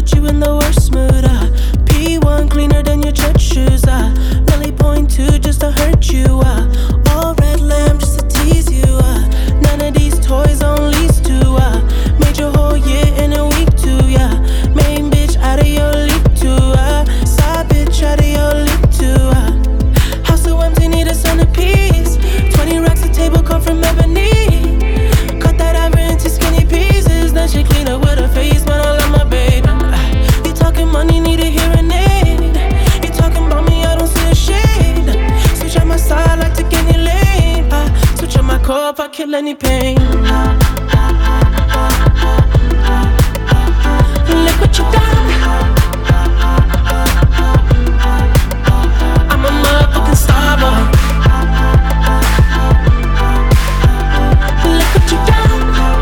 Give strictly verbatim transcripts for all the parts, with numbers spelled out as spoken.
put you in the worst mood. Uh. P one cleaner than your church shoes. Uh. Nelly point two just to hurt you. Uh. All red lamb just to tease you. Uh. None of these toys on lease to. Uh. Made your whole year in a week too. Yeah. Main bitch out of your league too. Uh. Side bitch out of your league too. Uh. House so empty, need a centerpiece. Twenty racks a table come from ebony. Cut that ever into skinny pieces. Then she clean up with her face, man, I love my baby. Uh, you talking money, need a hearing aid. You talking about me, I don't see a shade. Switch on my side, like take any lane. Uh, switch on my core if I kill any pain. Look what you done. I'm a motherfucking star boy. Look what you done.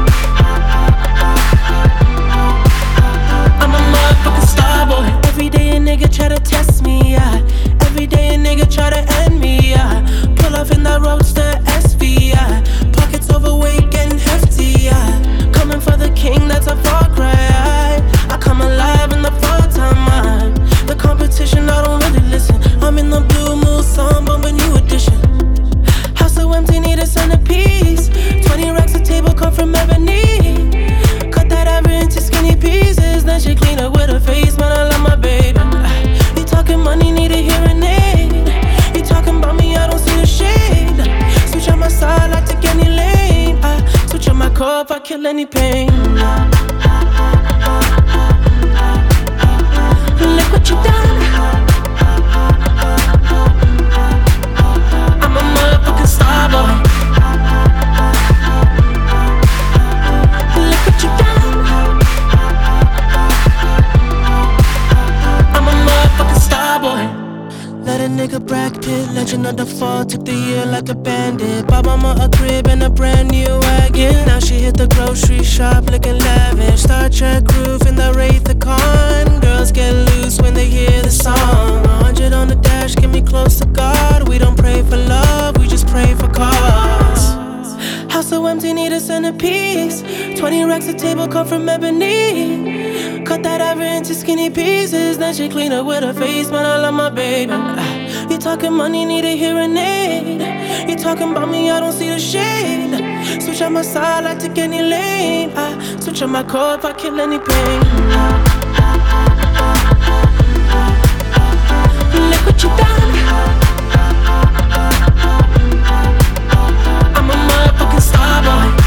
I'm a motherfucking star boy. Every day a nigga try to test me, yeah. Every day a nigga try to end me, yeah. Pull off in that roadster S V, yeah. Pockets overweight, getting hefty, yeah. Coming for the king, that's a far cry. I come alive in the fall time, man. The competition, I don't really listen. I'm in the blue moon, song, bumping new edition. House so empty, need a centerpiece. Twenty racks a table come from ebony. Cut that ever into skinny pieces. Then she clean up with her face, man, I love my baby. You talking money, need a hearing aid. You talking about me, I don't see a shade. Switch on my side, I take any lane. I switch on my core if I kill any pain. Look what you done. I'm a motherfucking star boy. Look what you done. I'm a motherfucking star boy. Let a nigga Brad Pitt, legend of the fall, took the year like a bandit. Bought mama a crib and a brand new wagon. Now she hit the grocery shop looking lavish. Star Trek roof in the Wraith the Con. Girls get loose when they hear the song. A hundred on the dash, get me close to God. We don't pray for love, we just pray for cause. House so empty, need a centerpiece. Twenty racks a table come from ebony. Cut that ever into skinny pieces. Then she clean up with her face, man, I love my baby. uh, You talking money, need a hearing aid. You talking about me, I don't see the shade. Switch on my side, I take any lane. I switch on my core if I kill any pain. Look what you done. I'm a motherfucking star boy.